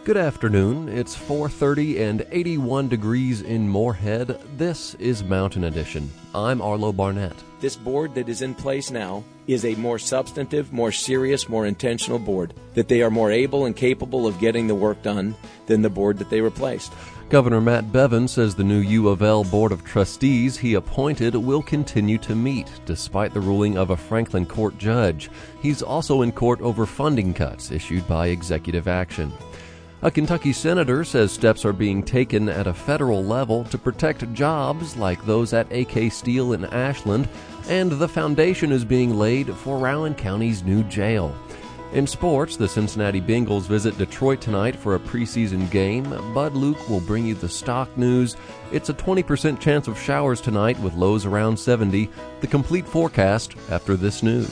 Good afternoon. It's 4:30 and 81 degrees in Moorhead. This is Mountain Edition. I'm Arlo Barnett. This board that is in place now is a more substantive, more serious, more intentional board, that they are more able and capable of getting the work done than the board that they replaced. Governor Matt Bevin says the new U of L Board of Trustees he appointed will continue to meet, despite the ruling of a Franklin court judge. He's also in court over funding cuts issued by executive action. A Kentucky senator says steps are being taken at a federal level to protect jobs like those at AK Steel in Ashland, and the foundation is being laid for Rowan County's new jail. In sports, the Cincinnati Bengals visit Detroit tonight for a preseason game. Bud Luke will bring you the stock news. It's a 20% chance of showers tonight with lows around 70. The complete forecast after this news.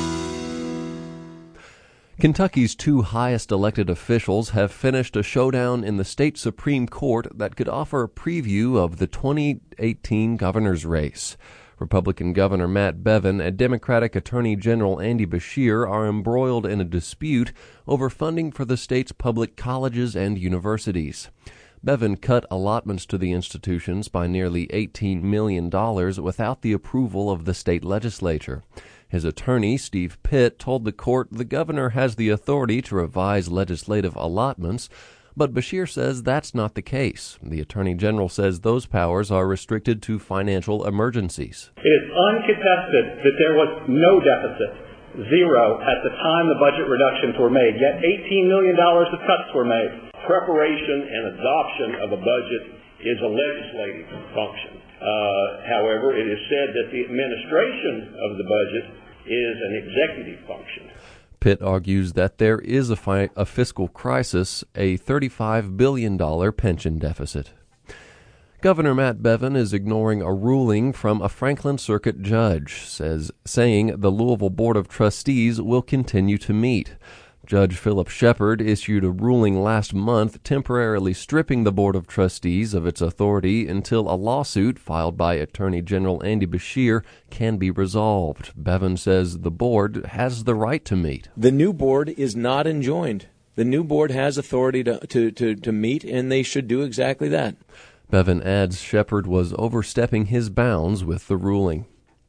Kentucky's two highest elected officials have finished a showdown in the state Supreme Court that could offer a preview of the 2018 governor's race. Republican Governor Matt Bevin and Democratic Attorney General Andy Beshear are embroiled in a dispute over funding for the state's public colleges and universities. Bevin cut allotments to the institutions by nearly $18 million without the approval of the state legislature. His attorney, Steve Pitt, told the court the governor has the authority to revise legislative allotments, but Beshear says that's not the case. The attorney general says those powers are restricted to financial emergencies. It is uncontested that there was no deficit, zero, at the time the budget reductions were made, yet $18 million of cuts were made. Preparation and adoption of a budget is a legislative function. However, it is said that the administration of the budget is an executive function. Pitt argues that there is a fiscal crisis, a $35 billion pension deficit. Governor Matt Bevin is ignoring a ruling from a Franklin Circuit judge, saying the Louisville Board of Trustees will continue to meet. Judge Philip Shepard issued a ruling last month temporarily stripping the Board of Trustees of its authority until a lawsuit filed by Attorney General Andy Beshear can be resolved. Bevin says the board has the right to meet. The new board is not enjoined. The new board has authority to meet, and they should do exactly that. Bevin adds Shepard was overstepping his bounds with the ruling.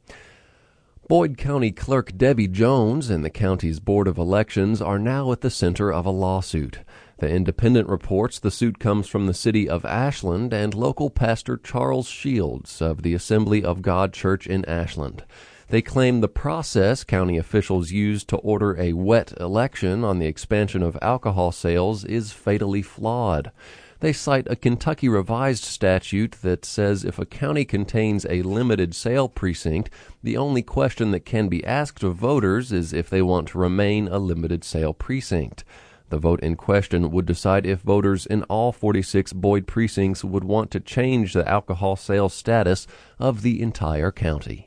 Boyd County Clerk Debbie Jones and the county's Board of Elections are now at the center of a lawsuit. The Independent reports the suit comes from the city of Ashland and local pastor Charles Shields of the Assembly of God Church in Ashland. They claim the process county officials used to order a wet election on the expansion of alcohol sales is fatally flawed. They cite a Kentucky revised statute that says if a county contains a limited sale precinct, the only question that can be asked of voters is if they want to remain a limited sale precinct. The vote in question would decide if voters in all 46 Boyd precincts would want to change the alcohol sales status of the entire county.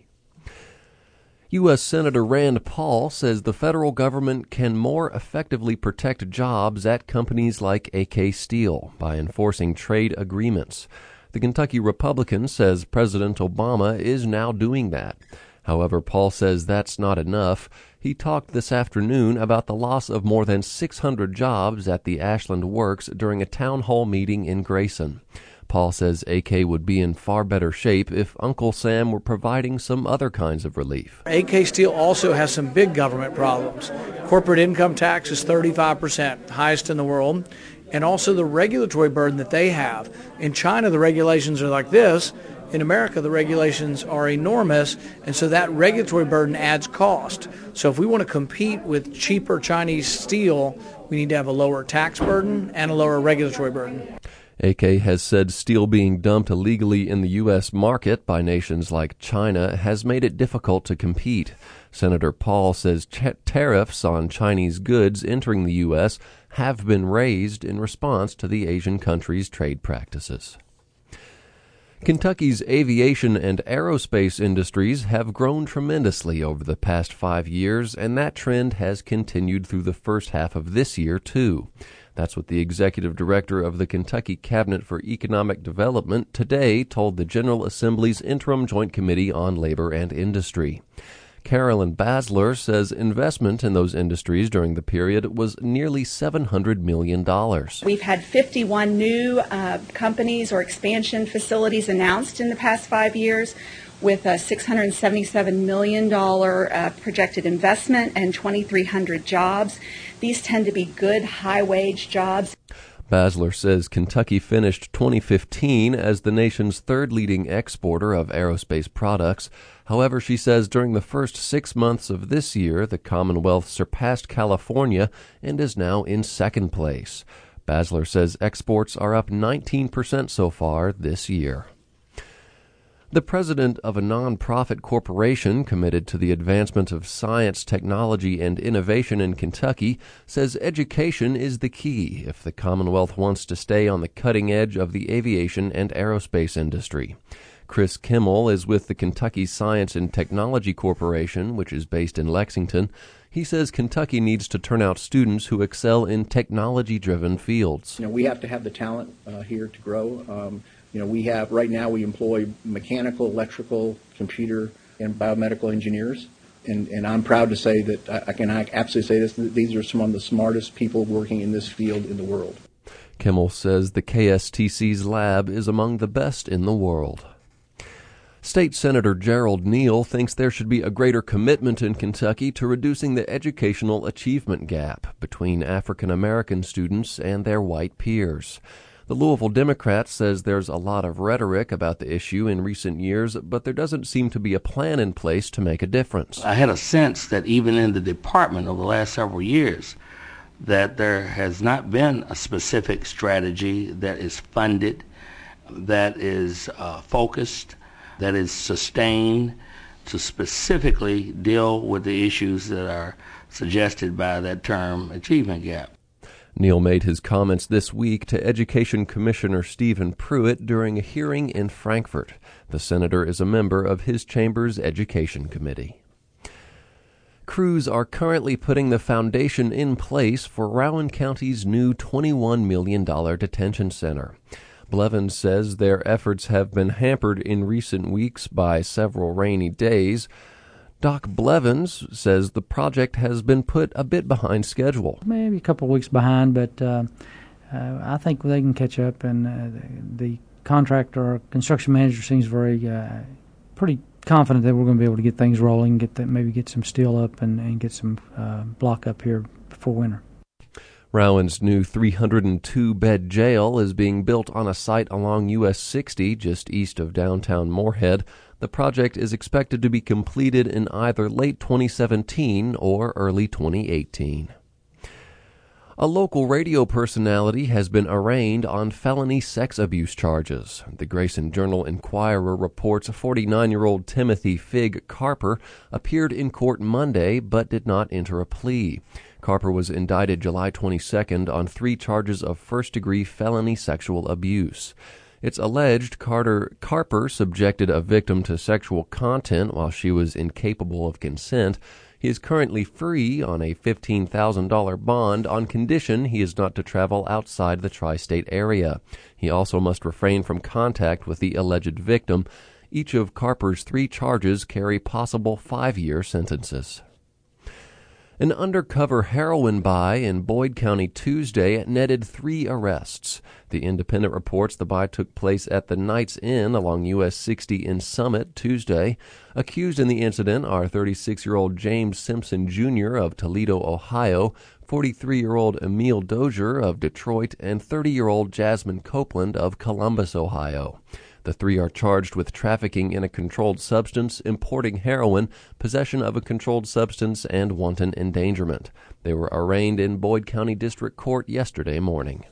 U.S. Senator Rand Paul says the federal government can more effectively protect jobs at companies like AK Steel by enforcing trade agreements. The Kentucky Republican says President Obama is now doing that. However, Paul says that's not enough. He talked this afternoon about the loss of more than 600 jobs at the Ashland Works during a town hall meeting in Grayson. Paul says AK would be in far better shape if Uncle Sam were providing some other kinds of relief. AK Steel also has some big government problems. Corporate income tax is 35%, highest in the world, and also the regulatory burden that they have. In China, the regulations are like this. In America, the regulations are enormous, and so that regulatory burden adds cost. So if we want to compete with cheaper Chinese steel, we need to have a lower tax burden and a lower regulatory burden. AK has said steel being dumped illegally in the U.S. market by nations like China has made it difficult to compete. Senator Paul says tariffs on Chinese goods entering the U.S. have been raised in response to the Asian countries' trade practices. Kentucky's aviation and aerospace industries have grown tremendously over the past 5 years, and that trend has continued through the first half of this year, too. That's what the executive director of the Kentucky Cabinet for Economic Development today told the General Assembly's Interim Joint Committee on Labor and Industry. Carolyn Basler says investment in those industries during the period was nearly $700 million. We've had 51 new companies or expansion facilities announced in the past 5 years, with a $677 million projected investment and 2,300 jobs. These tend to be good, high-wage jobs. Basler says Kentucky finished 2015 as the nation's third leading exporter of aerospace products. However, she says during the first 6 months of this year, the Commonwealth surpassed California and is now in second place. Basler says exports are up 19% so far this year. The president of a nonprofit corporation committed to the advancement of science, technology, and innovation in Kentucky says education is the key if the Commonwealth wants to stay on the cutting edge of the aviation and aerospace industry. Chris Kimmel is with the Kentucky Science and Technology Corporation, which is based in Lexington. He says Kentucky needs to turn out students who excel in technology-driven fields. We have to have the talent here to grow. Right now we employ mechanical, electrical, computer, and biomedical engineers. And I'm proud to say that I can absolutely say this, that these are some of the smartest people working in this field in the world. Kimmel says the KSTC's lab is among the best in the world. State Senator Gerald Neal thinks there should be a greater commitment in Kentucky to reducing the educational achievement gap between African American students and their white peers. The Louisville Democrat says there's a lot of rhetoric about the issue in recent years, but there doesn't seem to be a plan in place to make a difference. I had a sense that even in the department over the last several years, that there has not been a specific strategy that is funded, that is focused, that is sustained to specifically deal with the issues that are suggested by that term achievement gap. Neal made his comments this week to Education Commissioner Stephen Pruitt during a hearing in Frankfort. The senator is a member of his chamber's Education Committee. Crews are currently putting the foundation in place for Rowan County's new $21 million detention center. Blevins says their efforts have been hampered in recent weeks by several rainy days. Doc Blevins says the project has been put a bit behind schedule. Maybe a couple of weeks behind, but I think they can catch up, and the contractor or construction manager seems pretty confident that we're going to be able to get things rolling, maybe get some steel up and get some block up here before winter. Rowan's new 302-bed jail is being built on a site along US 60 just east of downtown Moorhead. The project is expected to be completed in either late 2017 or early 2018. A local radio personality has been arraigned on felony sex abuse charges. The Grayson Journal-Inquirer reports 49-year-old Timothy Fig Carper appeared in court Monday but did not enter a plea. Carper was indicted July 22nd on 3 charges of first-degree felony sexual abuse. It's alleged Carper subjected a victim to sexual content while she was incapable of consent. He is currently free on a $15,000 bond on condition he is not to travel outside the tri-state area. He also must refrain from contact with the alleged victim. Each of Carper's 3 charges carry possible 5-year sentences. An undercover heroin buy in Boyd County Tuesday netted 3 arrests. The Independent reports the buy took place at the Knights Inn along US 60 in Summit Tuesday. Accused in the incident are 36-year-old James Simpson Jr. of Toledo, Ohio, 43-year-old Emil Dozier of Detroit, and 30-year-old Jasmine Copeland of Columbus, Ohio. The 3 are charged with trafficking in a controlled substance, importing heroin, possession of a controlled substance, and wanton endangerment. They were arraigned in Boyd County District Court yesterday morning.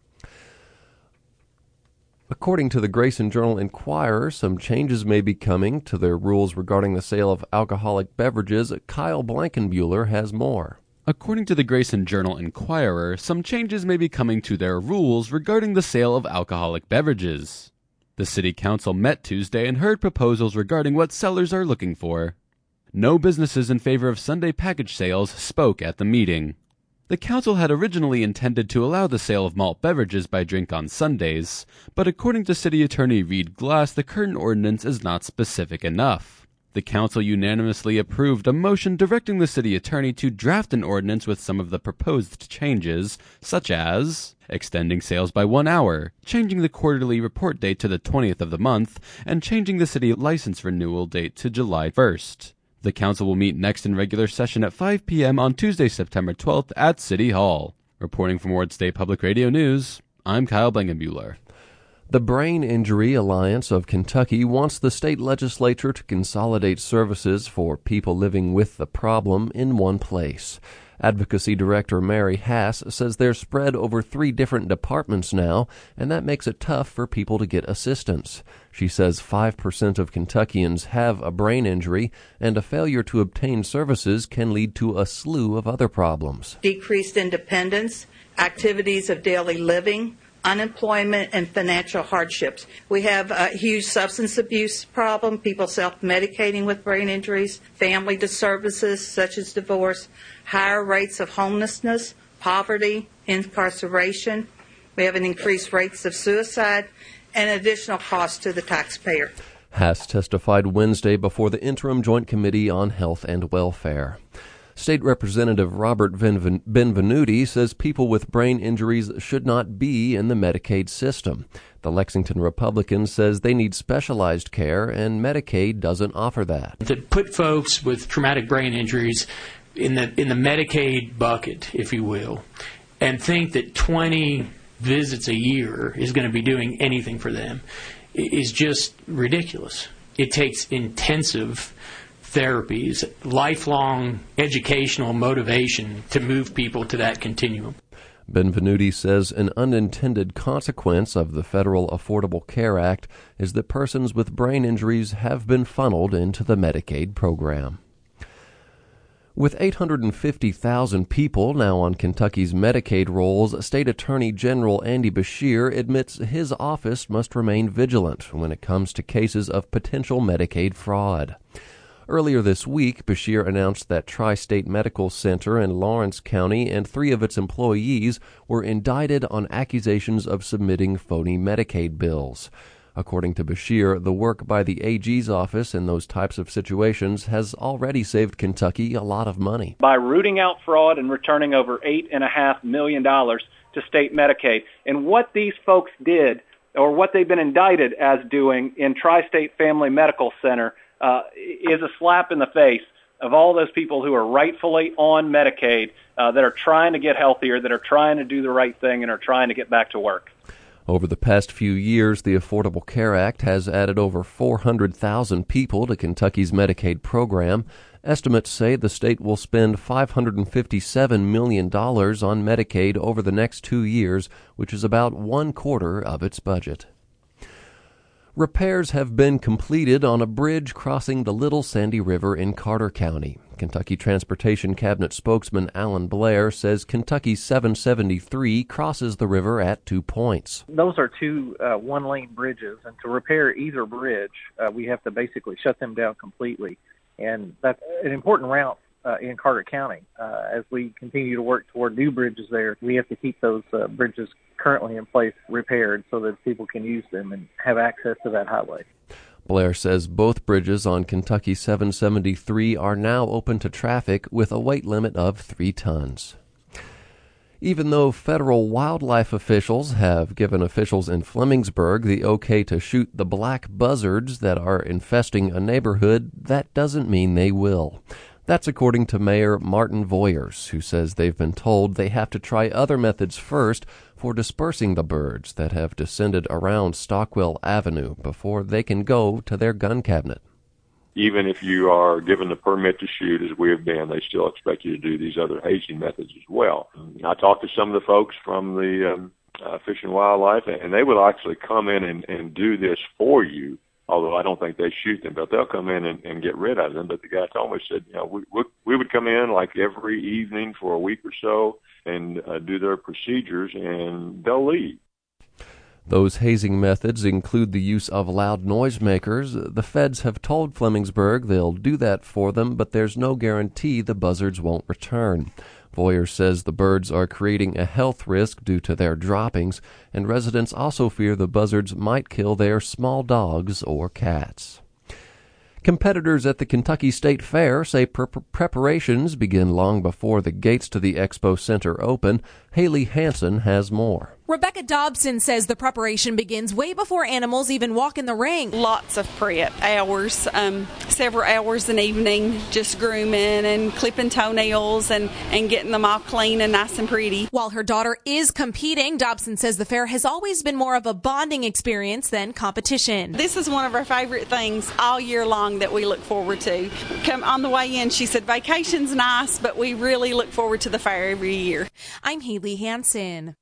According to the Grayson Journal-Inquirer, some changes may be coming to their rules regarding the sale of alcoholic beverages. Kyle Blankenbuehler has more. According to the Grayson Journal-Inquirer, some changes may be coming to their rules regarding the sale of alcoholic beverages. The City Council met Tuesday and heard proposals regarding what sellers are looking for. No businesses in favor of Sunday package sales spoke at the meeting. The council had originally intended to allow the sale of malt beverages by drink on Sundays, but according to City Attorney Reed Glass, the current ordinance is not specific enough. The council unanimously approved a motion directing the city attorney to draft an ordinance with some of the proposed changes, such as extending sales by 1 hour, changing the quarterly report date to the 20th of the month, and changing the city license renewal date to July 1st. The council will meet next in regular session at 5 p.m. on Tuesday, September 12th at City Hall. Reporting from Ward State Public Radio News, I'm Kyle Blankenbuehler. The Brain Injury Alliance of Kentucky wants the state legislature to consolidate services for people living with the problem in one place. Advocacy Director Mary Hass says they're spread over 3 different departments now, and that makes it tough for people to get assistance. She says 5% of Kentuckians have a brain injury, and a failure to obtain services can lead to a slew of other problems. Decreased independence, activities of daily living, unemployment, and financial hardships. We have a huge substance abuse problem, people self-medicating with brain injuries, family disturbances such as divorce, higher rates of homelessness, poverty, incarceration. We have an increased rates of suicide and additional costs to the taxpayer. Hass testified Wednesday before the Interim Joint Committee on Health and Welfare. State Representative Robert Benvenuti says people with brain injuries should not be in the Medicaid system. The Lexington Republican says they need specialized care, and Medicaid doesn't offer that. To put folks with traumatic brain injuries in the Medicaid bucket, if you will, and think that 20 visits a year is going to be doing anything for them is just ridiculous. It takes intensive therapies, lifelong educational motivation to move people to that continuum. Benvenuti says an unintended consequence of the Federal Affordable Care Act is that persons with brain injuries have been funneled into the Medicaid program. With 850,000 people now on Kentucky's Medicaid rolls, State Attorney General Andy Beshear admits his office must remain vigilant when it comes to cases of potential Medicaid fraud. Earlier this week, Beshear announced that Tri-State Medical Center in Lawrence County and 3 of its employees were indicted on accusations of submitting phony Medicaid bills. According to Beshear, the work by the AG's office in those types of situations has already saved Kentucky a lot of money. By rooting out fraud and returning over $8.5 million to state Medicaid. And what these folks did, or what they've been indicted as doing in Tri-State Family Medical Center, is a slap in the face of all those people who are rightfully on Medicaid that are trying to get healthier, that are trying to do the right thing, and are trying to get back to work. Over the past few years, the Affordable Care Act has added over 400,000 people to Kentucky's Medicaid program. Estimates say the state will spend $557 million on Medicaid over the next 2 years, which is about 1/4 of its budget. Repairs have been completed on a bridge crossing the Little Sandy River in Carter County. Kentucky Transportation Cabinet spokesman Alan Blair says Kentucky 773 crosses the river at 2 points. Those are 2 one-lane bridges, and to repair either bridge, we have to basically shut them down completely. And that's an important route in Carter County. As we continue to work toward new bridges there, we have to keep those bridges currently in place repaired so that people can use them and have access to that highway. Blair says both bridges on Kentucky 773 are now open to traffic with a weight limit of 3 tons. Even though federal wildlife officials have given officials in Flemingsburg the okay to shoot the black buzzards that are infesting a neighborhood, that doesn't mean they will. That's according to Mayor Martin Voyers, who says they've been told they have to try other methods first for dispersing the birds that have descended around Stockwell Avenue before they can go to their gun cabinet. Even if you are given the permit to shoot, as we have been, they still expect you to do these other hazing methods as well. I talked to some of the folks from the Fish and Wildlife, and they will actually come in and do this for you. Although I don't think they shoot them, but they'll come in and get rid of them. But the guy told me, said, we would come in like every evening for a week or so and do their procedures, and they'll leave. Those hazing methods include the use of loud noisemakers. The feds have told Flemingsburg they'll do that for them, but there's no guarantee the buzzards won't return. Voyer says the birds are creating a health risk due to their droppings, and residents also fear the buzzards might kill their small dogs or cats. Competitors at the Kentucky State Fair say preparations begin long before the gates to the Expo Center open. Haley Hansen has more. Rebecca Dobson says the preparation begins way before animals even walk in the ring. Lots of prep hours, several hours an evening, just grooming and clipping toenails and getting them all clean and nice and pretty. While her daughter is competing, Dobson says the fair has always been more of a bonding experience than competition. This is one of our favorite things all year long that we look forward to. Come on the way in, she said, vacation's nice, but we really look forward to the fair every year. I'm Haley Hansen.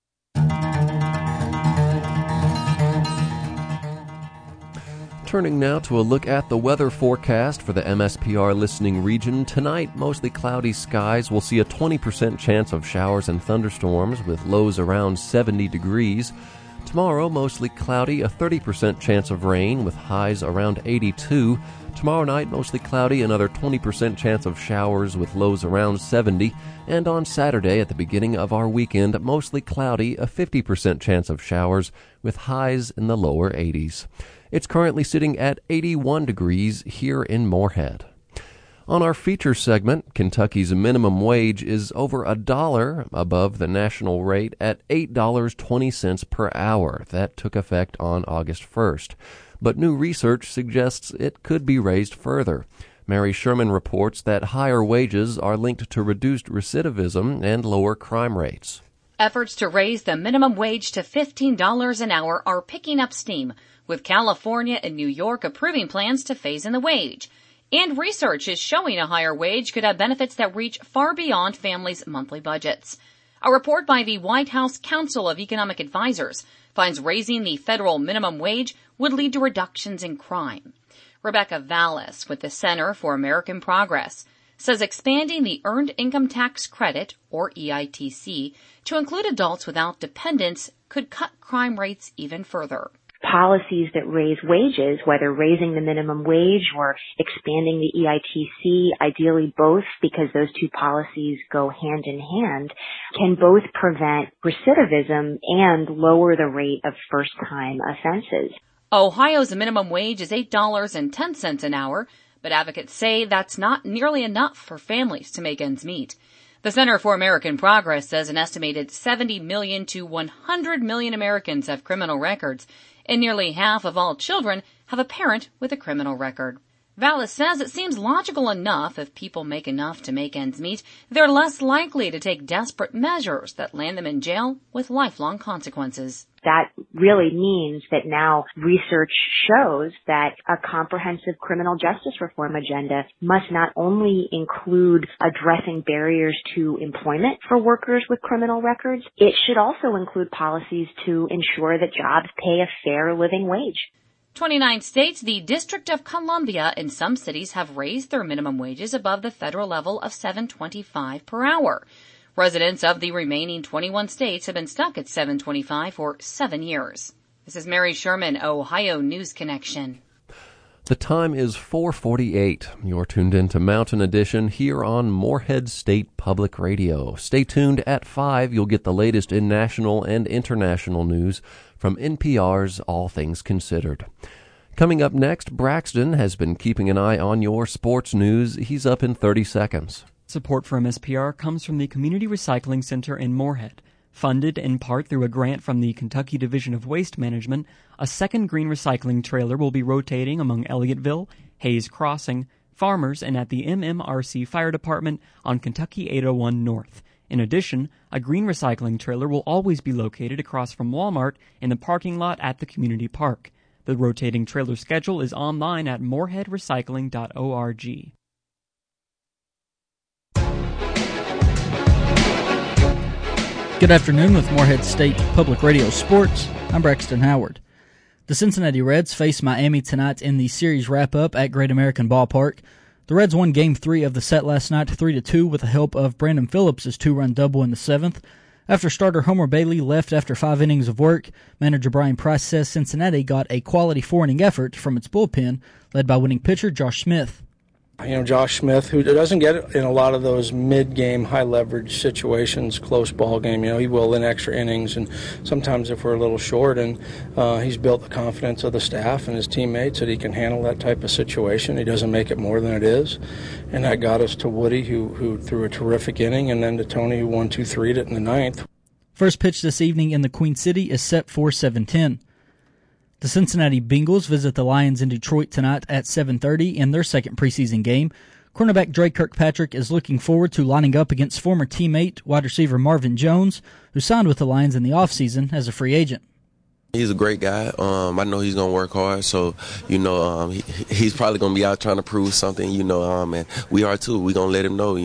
Turning now to a look at the weather forecast for the MSPR listening region. Tonight, mostly cloudy skies. We'll see a 20% chance of showers and thunderstorms with lows around 70 degrees. Tomorrow, mostly cloudy, a 30% chance of rain with highs around 82. Tomorrow night, mostly cloudy, another 20% chance of showers with lows around 70. And on Saturday, at the beginning of our weekend, mostly cloudy, a 50% chance of showers with highs in the lower 80s. It's currently sitting at 81 degrees here in Moorhead. On our feature segment, Kentucky's minimum wage is over $1 above the national rate at $8.20 per hour. That took effect on August 1st. But new research suggests it could be raised further. Mary Sherman reports that higher wages are linked to reduced recidivism and lower crime rates. Efforts to raise the minimum wage to $15 an hour are picking up steam, with California and New York approving plans to phase in the wage. And research is showing a higher wage could have benefits that reach far beyond families' monthly budgets. A report by the White House Council of Economic Advisors finds raising the federal minimum wage would lead to reductions in crime. Rebecca Vallis with the Center for American Progress says expanding the Earned Income Tax Credit, or EITC, to include adults without dependents could cut crime rates even further. Policies that raise wages, whether raising the minimum wage or expanding the EITC, ideally both, because those two policies go hand in hand, can both prevent recidivism and lower the rate of first-time offenses. Ohio's minimum wage is $8.10 an hour, but advocates say that's not nearly enough for families to make ends meet. The Center for American Progress says an estimated 70 million to 100 million Americans have criminal records, and nearly half of all children have a parent with a criminal record. Vallis says it seems logical enough if people make enough to make ends meet, they're less likely to take desperate measures that land them in jail with lifelong consequences. That really means that now research shows that a comprehensive criminal justice reform agenda must not only include addressing barriers to employment for workers with criminal records, it should also include policies to ensure that jobs pay a fair living wage. 29 states, the District of Columbia, and some cities have raised their minimum wages above the federal level of $7.25 per hour. Residents of the remaining 21 states have been stuck at $7.25 for 7 years. This is Mary Sherman, Ohio News Connection. The time is 4:48. You're tuned into Mountain Edition here on Moorhead State Public Radio. Stay tuned at 5. You'll get the latest in national and international news from NPR's All Things Considered. Coming up next, Braxton has been keeping an eye on your sports news. He's up in 30 seconds. Support for MSPR comes from the Community Recycling Center in Moorhead. Funded in part through a grant from the Kentucky Division of Waste Management, a second green recycling trailer will be rotating among Elliotteville, Hayes Crossing, Farmers, and at the MMRC Fire Department on Kentucky 801 North. In addition, a green recycling trailer will always be located across from Walmart in the parking lot at the community park. The rotating trailer schedule is online at moorheadrecycling.org. Good afternoon with Moorhead State Public Radio Sports. I'm Braxton Howard. The Cincinnati Reds face Miami tonight in the series wrap-up at Great American Ballpark. The Reds won Game 3 of the set last night 3-2 with the help of Brandon Phillips' two-run double in the 7th. After starter Homer Bailey left after 5 innings of work, manager Brian Price says Cincinnati got a quality 4-inning effort from its bullpen, led by winning pitcher Josh Smith. Josh Smith, who doesn't get in a lot of those mid-game, high-leverage situations, close ball game. He will in extra innings, and sometimes if we're a little short. And he's built the confidence of the staff and his teammates that he can handle that type of situation. He doesn't make it more than it is. And that got us to Woody, who threw a terrific inning, and then to Tony, who 1-2-3'd it in the ninth. First pitch this evening in the Queen City is set for 7:10. The Cincinnati Bengals visit the Lions in Detroit tonight at 7:30 in their second preseason game. Cornerback Dre Kirkpatrick is looking forward to lining up against former teammate wide receiver Marvin Jones, who signed with the Lions in the offseason as a free agent. He's a great guy. I know he's going to work hard, so, he's probably going to be out trying to prove something, and we are too. We're going to let him know,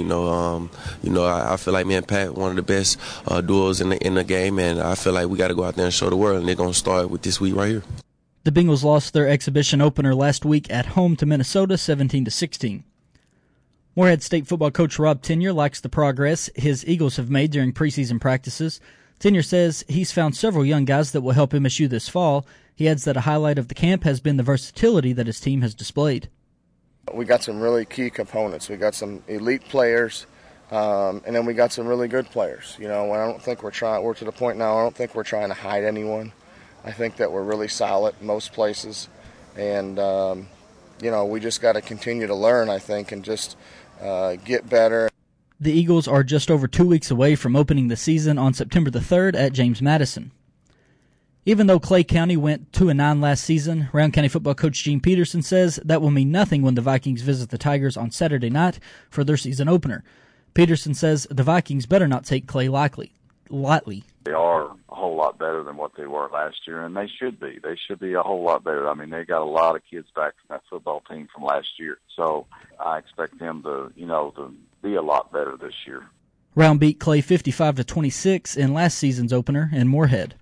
I feel like me and Pat, one of the best duos in the game, and I feel like we got to go out there and show the world, and they're going to start with this week right here. The Bengals lost their exhibition opener last week at home to Minnesota, 17-16. Morehead State football coach Rob Tenier likes the progress his Eagles have made during preseason practices. Tenier says he's found several young guys that will help MSU this fall. He adds that a highlight of the camp has been the versatility that his team has displayed. We got some really key components. We got some elite players, and then we got some really good players. I don't think we're to the point now, I don't think we're trying to hide anyone. I think that we're really solid in most places, and we just got to continue to learn, I think, and just get better. The Eagles are just over 2 weeks away from opening the season on September the 3rd at James Madison. Even though Clay County went 2-9 last season, Round County football coach Gene Peterson says that will mean nothing when the Vikings visit the Tigers on Saturday night for their season opener. Peterson says the Vikings better not take Clay lightly. They are a whole lot better than what they were last year, and they should be. They should be a whole lot better. I mean, they got a lot of kids back from that football team from last year, so I expect them to be a lot better this year. Round beat Clay 55-26 in last season's opener in Morehead.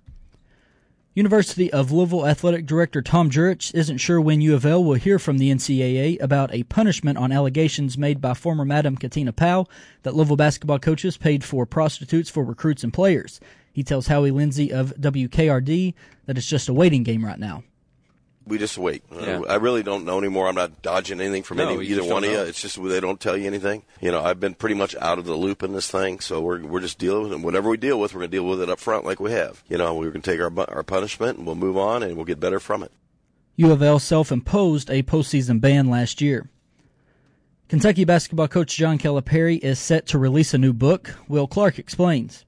University of Louisville Athletic Director Tom Jurich isn't sure when U of L will hear from the NCAA about a punishment on allegations made by former Madam Katina Powell that Louisville basketball coaches paid for prostitutes for recruits and players. He tells Howie Lindsay of WKRD that it's just a waiting game right now. We just wait. Yeah. I really don't know anymore. I'm not dodging anything from either one of you. It's just they don't tell you anything. I've been pretty much out of the loop in this thing, so we're just dealing with it. Whatever we deal with, we're going to deal with it up front like we have. We're going to take our punishment, and we'll move on, and we'll get better from it. U of L self-imposed a postseason ban last year. Kentucky basketball coach John Calipari is set to release a new book. Will Clark explains.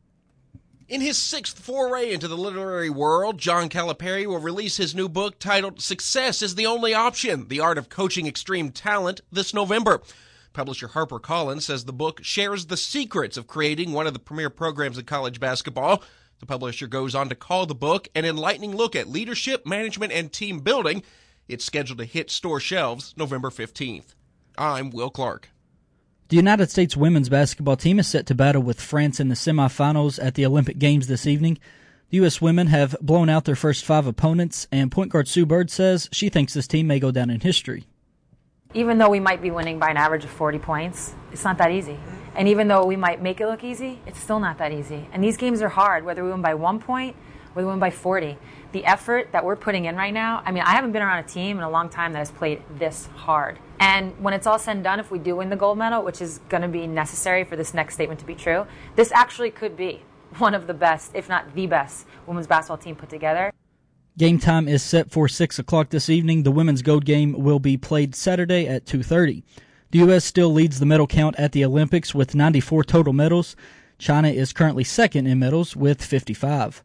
In his sixth foray into the literary world, John Calipari will release his new book titled Success is the Only Option, The Art of Coaching Extreme Talent this November. Publisher HarperCollins says the book shares the secrets of creating one of the premier programs in college basketball. The publisher goes on to call the book an enlightening look at leadership, management, and team building. It's scheduled to hit store shelves November 15th. I'm Will Clark. The United States women's basketball team is set to battle with France in the semifinals at the Olympic Games this evening. The U.S. women have blown out their first 5 opponents, and point guard Sue Bird says she thinks this team may go down in history. Even though we might be winning by an average of 40 points, it's not that easy. And even though we might make it look easy, it's still not that easy. And these games are hard, whether we win by 1 point, whether we win by 40. The effort that we're putting in right now, I haven't been around a team in a long time that has played this hard. And when it's all said and done, if we do win the gold medal, which is going to be necessary for this next statement to be true, this actually could be one of the best, if not the best, women's basketball team put together. Game time is set for 6 o'clock this evening. The women's gold game will be played Saturday at 2:30. The U.S. still leads the medal count at the Olympics with 94 total medals. China is currently second in medals with 55.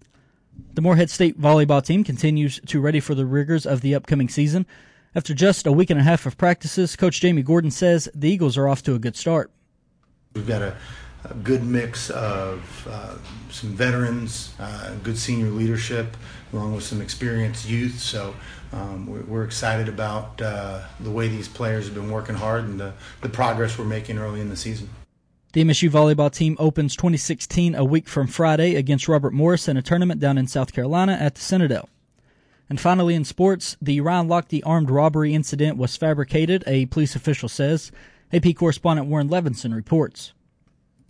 The Morehead State volleyball team continues to ready for the rigors of the upcoming season. After just a week and a half of practices, Coach Jamie Gordon says the Eagles are off to a good start. We've got a good mix of some veterans, good senior leadership, along with some experienced youth. So we're excited about the way these players have been working hard and the progress we're making early in the season. The MSU volleyball team opens 2016 a week from Friday against Robert Morris in a tournament down in South Carolina at the Citadel. And finally in sports, the Ryan Lochte armed robbery incident was fabricated, a police official says. AP correspondent Warren Levinson reports.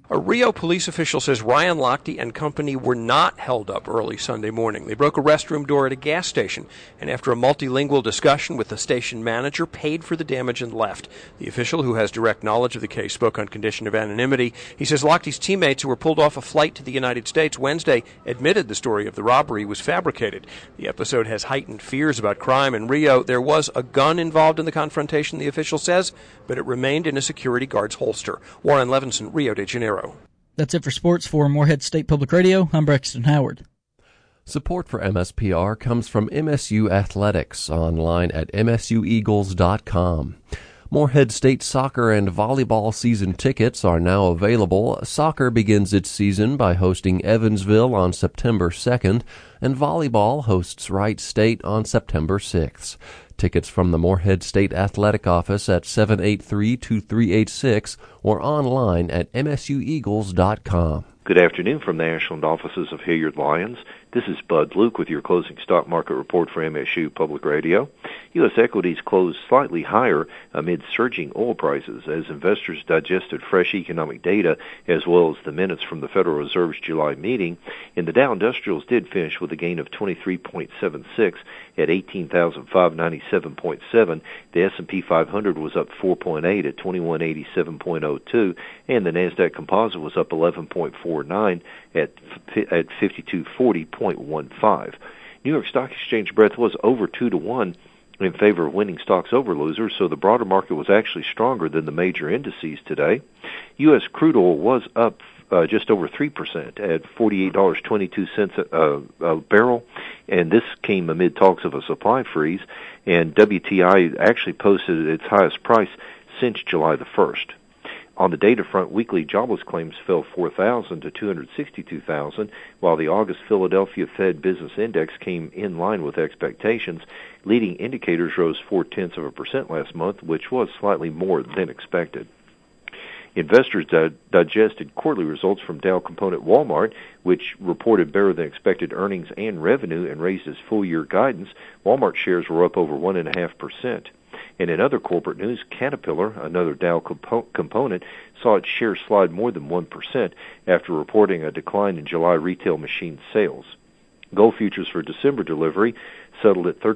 A Rio police official says Ryan Lochte and company were not held up early Sunday morning. They broke a restroom door at a gas station, and after a multilingual discussion with the station manager, paid for the damage and left. The official, who has direct knowledge of the case, spoke on condition of anonymity. He says Lochte's teammates, who were pulled off a flight to the United States Wednesday, admitted the story of the robbery was fabricated. The episode has heightened fears about crime in Rio. There was a gun involved in the confrontation, the official says, but it remained in a security guard's holster. Warren Levinson, Rio de Janeiro. That's it for sports. For Morehead State Public Radio, I'm Braxton Howard. Support for MSPR comes from MSU Athletics, online at msueagles.com. Morehead State soccer and volleyball season tickets are now available. Soccer begins its season by hosting Evansville on September 2nd, and volleyball hosts Wright State on September 6th. Tickets from the Morehead State Athletic Office at 783-2386 or online at msueagles.com. Good afternoon from the Ashland offices of Hilliard Lyons. This is Bud Luke with your closing stock market report for MSU Public Radio. U.S. equities closed slightly higher amid surging oil prices as investors digested fresh economic data as well as the minutes from the Federal Reserve's July meeting. And the Dow Industrials did finish with a gain of 23.76 at 18,597.7. The S&P 500 was up 4.8 at 2187.02, and the Nasdaq Composite was up 11.49 at 5240.15. New York Stock Exchange breadth was over 2-1 in favor of winning stocks over losers, so the broader market was actually stronger than the major indices today. U.S. crude oil was up just over 3% at $48.22 a barrel, and this came amid talks of a supply freeze, and WTI actually posted its highest price since July the 1st. On the data front, weekly jobless claims fell 4,000 to 262,000, while the August Philadelphia Fed Business Index came in line with expectations. Leading indicators rose 0.4% last month, which was slightly more than expected. Investors digested quarterly results from Dow component Walmart, which reported better than expected earnings and revenue and raised its full-year guidance. Walmart shares were up over 1.5%. And in other corporate news, Caterpillar, another Dow component, saw its shares slide more than 1% after reporting a decline in July retail machine sales. Gold futures for December delivery settled at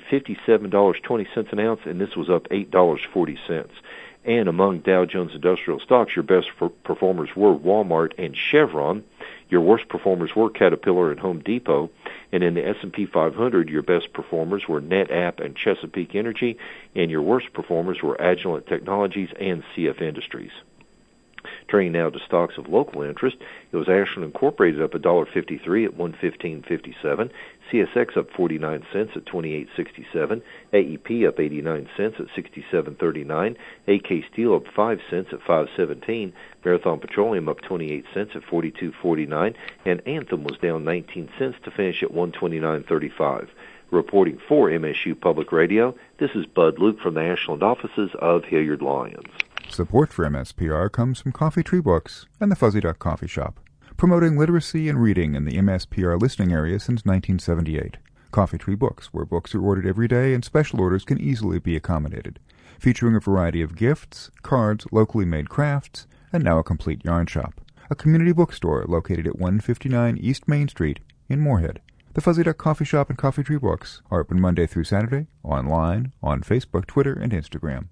$1,357.20 an ounce, and this was up $8.40. And among Dow Jones Industrial stocks, your best performers were Walmart and Chevron. Your worst performers were Caterpillar and Home Depot. And in the S&P 500, your best performers were NetApp and Chesapeake Energy, and your worst performers were Agilent Technologies and CF Industries. Turning now to stocks of local interest, it was Ashland Incorporated up $1.53 at $115.57, CSX up 49 cents at 28.67, AEP up 89 cents at 67.39, AK Steel up 5 cents at 5.17, Marathon Petroleum up 28 cents at 42.49, and Anthem was down 19 cents to finish at 129.35. Reporting for MSU Public Radio, this is Bud Luke from the Ashland offices of Hilliard Lyons. Support for MSPR comes from Coffee Tree Books and the Fuzzy Duck Coffee Shop, promoting literacy and reading in the MSPR listening area since 1978. Coffee Tree Books, where books are ordered every day and special orders can easily be accommodated, featuring a variety of gifts, cards, locally made crafts, and now a complete yarn shop. A community bookstore located at 159 East Main Street in Morehead. The Fuzzy Duck Coffee Shop and Coffee Tree Books are open Monday through Saturday, online, on Facebook, Twitter, and Instagram.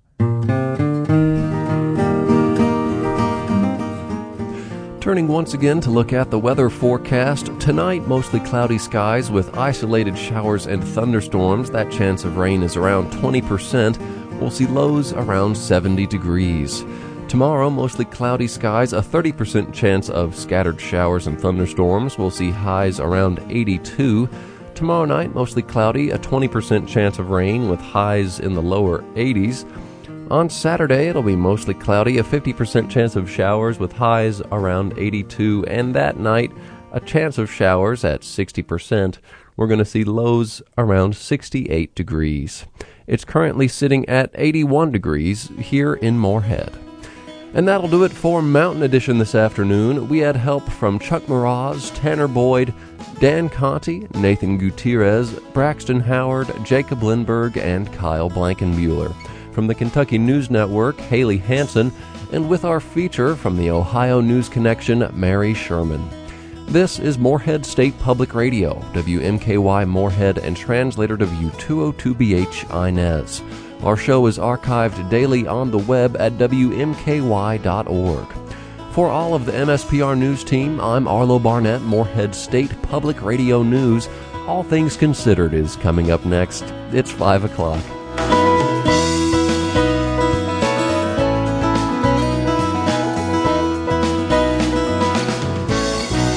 Turning once again to look at the weather forecast. Tonight, mostly cloudy skies with isolated showers and thunderstorms. That chance of rain is around 20%. We'll see lows around 70 degrees. Tomorrow, mostly cloudy skies, a 30% chance of scattered showers and thunderstorms. We'll see highs around 82. Tomorrow night, mostly cloudy, a 20% chance of rain with highs in the lower 80s. On Saturday, it'll be mostly cloudy, a 50% chance of showers with highs around 82, and that night, a chance of showers at 60%. We're going to see lows around 68 degrees. It's currently sitting at 81 degrees here in Morehead. And that'll do it for Mountain Edition this afternoon. We had help from Chuck Mraz, Tanner Boyd, Dan Conti, Nathan Gutierrez, Braxton Howard, Jacob Lindberg, and Kyle Blankenmueller. From the Kentucky News Network, Haley Hansen, and with our feature from the Ohio News Connection, Mary Sherman. This is Morehead State Public Radio, WMKY Morehead and translator W202BH Inez. Our show is archived daily on the web at WMKY.org. For all of the MSPR News team, I'm Arlo Barnett, Morehead State Public Radio News. All Things Considered is coming up next. It's 5 o'clock.